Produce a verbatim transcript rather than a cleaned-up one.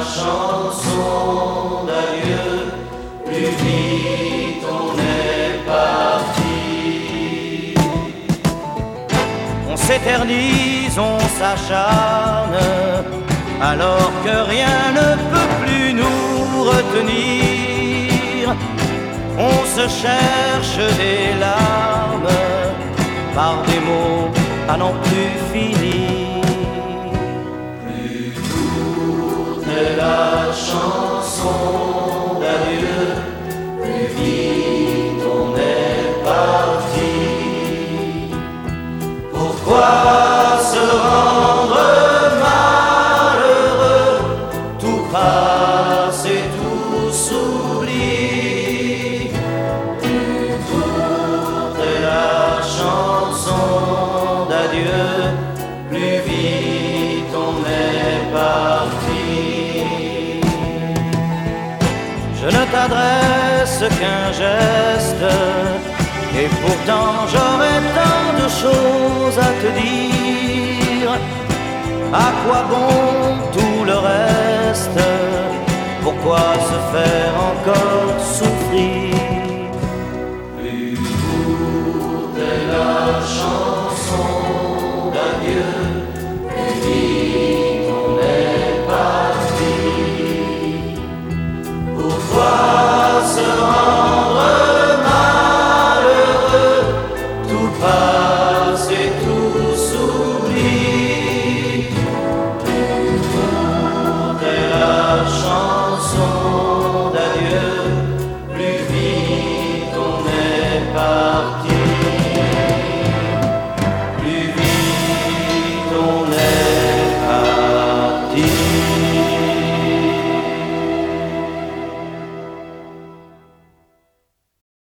chanson d'adieu, plus vite on est parti. On s'éternise, on s'acharne, alors que rien ne peut plus nous retenir. On se cherche des larmes par des mots à n'en plus finir. Plus courte est la chanson d'adieu, plus vite on est parti. Pourquoi se rendre malheureux? Tout passe et tout s'oublie. Plus courte est la chanson d'adieu, plus vite on est parti. Je ne t'adresse qu'un geste, et pourtant j'aurais tant de choses à te dire. À quoi bon tout le reste? Pourquoi se faire encore souffrir? Plus courte est la chanson